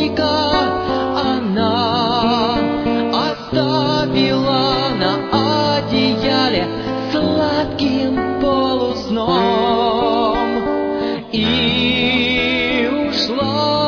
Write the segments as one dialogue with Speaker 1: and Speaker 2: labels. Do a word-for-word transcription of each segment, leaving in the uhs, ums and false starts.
Speaker 1: дождика она оставила на одеяле сладким полусном и ушла.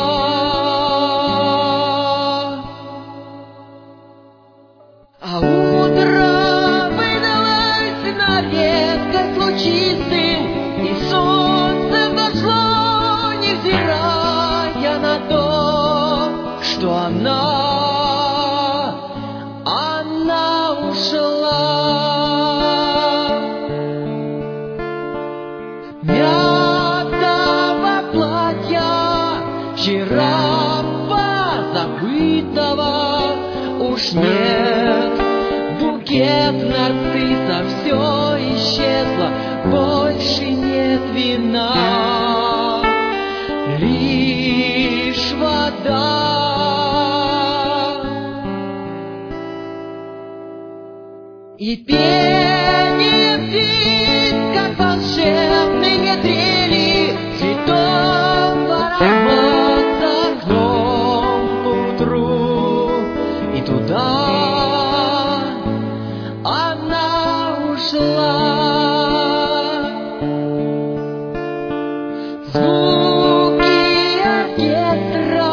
Speaker 1: А утро выдалось на редкость лучистым, и солнце взошло, невзирая на то, что она, она ушла. Мятого платья вчера позабытого уж нет, букет нарциссов все исчезло, больше нет вина, лишь вода. И пение птиц, как волшебные трели, цветов аромат за окном поутру, и туда она ушла. Звуки оркестра,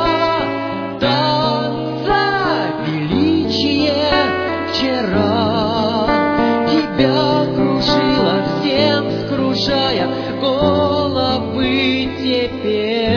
Speaker 1: танца, величие вчера тебя крушила, всем скружая головы теперь.